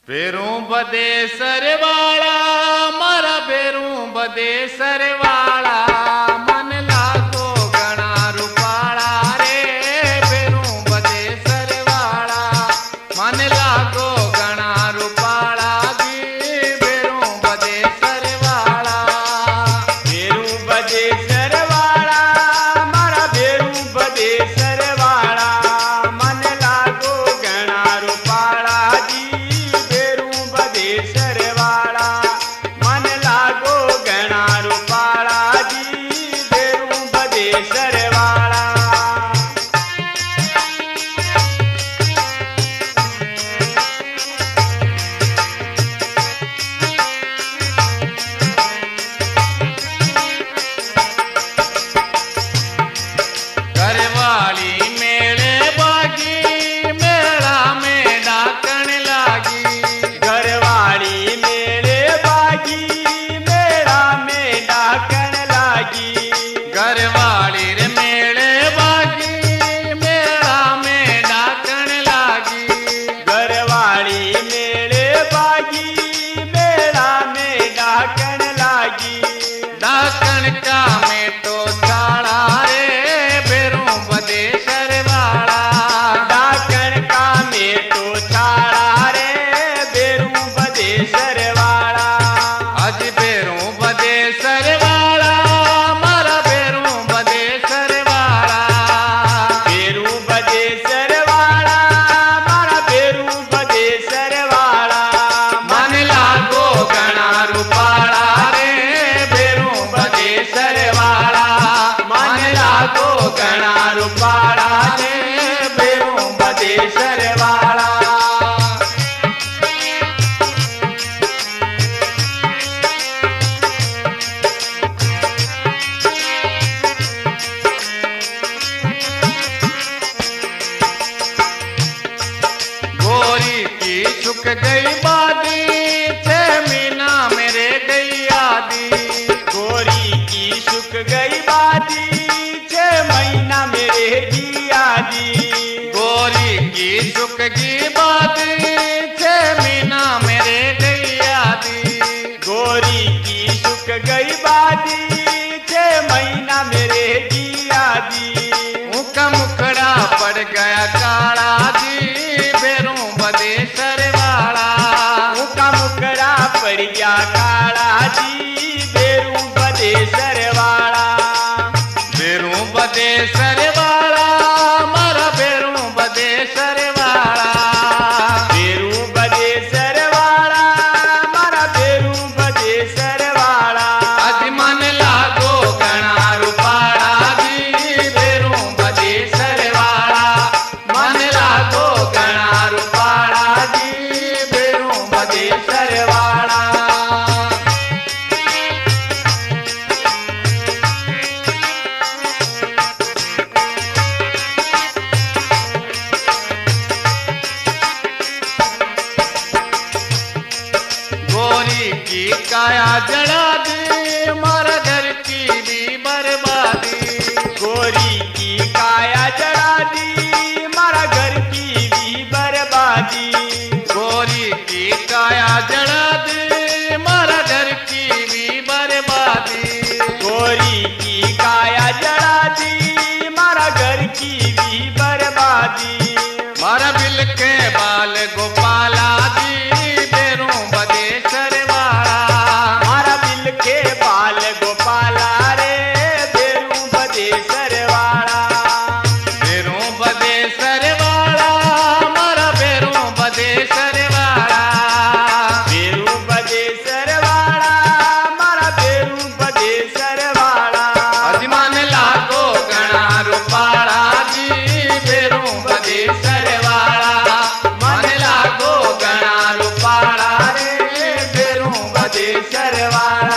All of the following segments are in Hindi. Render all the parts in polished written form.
बेरू बदे सरवाला मारा बेरू बदे सरवाला मन लागो घना रूपाला रे बेरू बदे सरवाला मन लागो घना रूपाला जी बेरू बदे सरवाला बेरू बदे सरवाला मारा बेरू बदे सरवाला मन लागो घना रूपाला जी बेरू बदे सरवाला मन लागो घना रूपाला जी बेरू बदे सरवाला घरवाली मेले बागी मेला में डाकण लागी घरवाली मेरे बागी मेरा में डाकण लागी घरवाली रे मेले बागी मेला में डाकण लागी घरवाली मेरे बागी मेरा में डाकण लागी डाकण का में तो छाड़ा रे बेरू बदे सरवाला डाकण का में तो छाड़ा रे बेरू बदे सरवाला आज बेरू बदे सरवाला मारा बेरू बदे सरवाला बेरू बदे सरवाला मारा बेरू बदे सरवाला मन लागो घना रूपाला रे बेरू बदे सरवाला मन लागो घना रूपाला रे बेरू बदे सरवाला गोरी की सुख गई बादी 6 महीना मेरे गई आदि गोरी की सुख गई बादी 6 महीना मेरे जिया दी गोरी की सुख की बादी 6 महीना मेरे गई आदि गोरी की सुख गई बादी 6 महीना मेरे जिया दी मुका मुखड़ा पड़ गया काला जी बेरू बदे सरवाला मुका मुकड़ा पड़ गया काला जी बेरू बदे सरवाला बेरू बदे सरवाला मारा बेरू बदे सरवाला बेरू बदे सरवाला मारा बेरू बदे सरवाला आज मन लागो घना रूपाला जी बेरू बदे सरवाला मन लागो घना रूपाला जी बेरू बदे सरवाला गोरी की काया जड़ा दे मारा घर की भी बर्बादी गोरी की काया जड़ा दी मारा घर की भी बर्बादी गोरी की काया जड़ा दे मारा घर की भी बर्बादी गोरी की काया जड़ा दी मारा घर की भी बर्बादी मारा बिल के बाल गोपाला जी बेरू बदे सरवाला मारा बिल के बाल गोपाला रे बेरू बदे सरवाला बेरू बदे सरवाला मारा बेरू बदे सरवाला बेरू बदे सरवाला मारा बेरू बदे सरवाला अजमान लागो घना रूपाला जी बेरू बदे सरवाला मन लागो घना रूपाला रे बेरू बदे सरवाला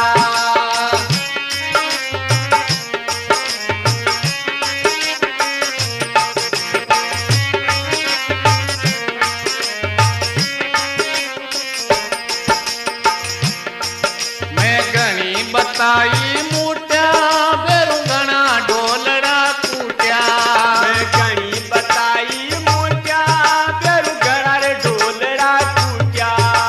मैं घनी बताई मूर्त्या बेरू घना ढोलड़ा कूट्या मैं घणी बताई मूर्त्या बेरू घड़ा रे ढोलड़ा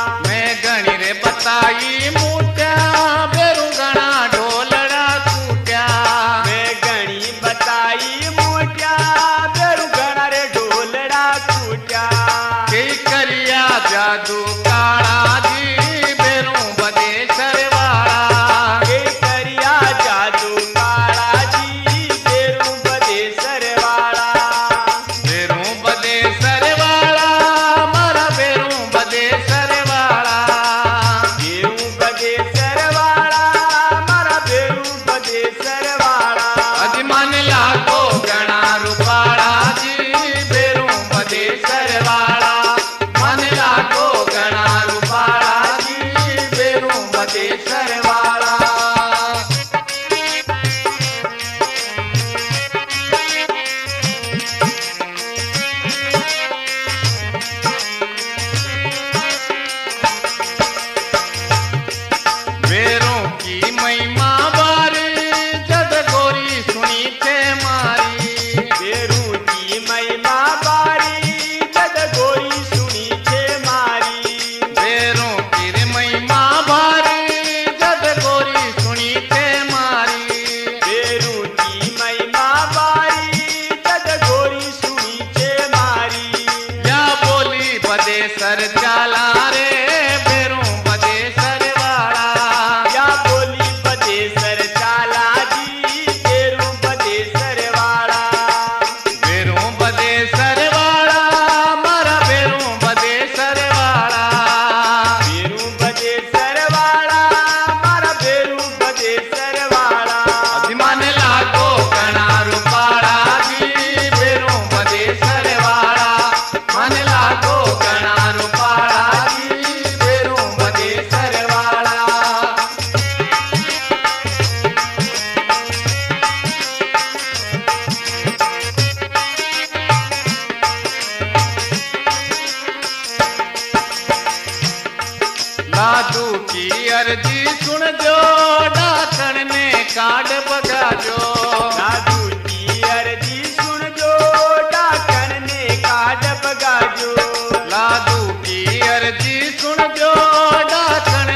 जादू काड़ा जी बेरू बदेसर वाला। के करिया जादू काला जी बेरू बदेसर वाला। बेरू बदेसर वाला मारा बेरू बदेसर वाला। बेरू बदेसर वाला मारा बेरू बदेसर वाला। अज मन लागो गणा रूपाड़ा जी बेरू बदेसर वाला। मन लागो गणा रूपाड़ा जी बेरू बदेसर वाला। बेरों की महिमा बारी जद गोरी सुनी थे मारी। बेरू की महिमा बारी जद गोरी सुनी छे मारी। बेरों की महिमा बारी जद गोरी सुनी थे मारी। बेरू की महिमा बारी जद गोरी सुनी छे मारी। या बोली बदेसर चाला रे बेरू बदेसर वाला। या बोली बदेसर चाला जी बेरू बदेसर वाला। बेरू बदेसर वाला मारा बेरू बदेसर वाला। बेरू बदेसर वाला मारा बेरू बदेसर वाला। मन लागो गणा रूपाड़ा जी बेरू बदेसर वाला। मन लागो गणा रूपाड़ा जी बेरू बदेसर वाला। लादू की अर्जी सुन जो डाकण ने काट बगाजो। साधु की अर्जी सुन जो डाकन ने काट बगाजो। लादू की अर्जी सुन जो डाकण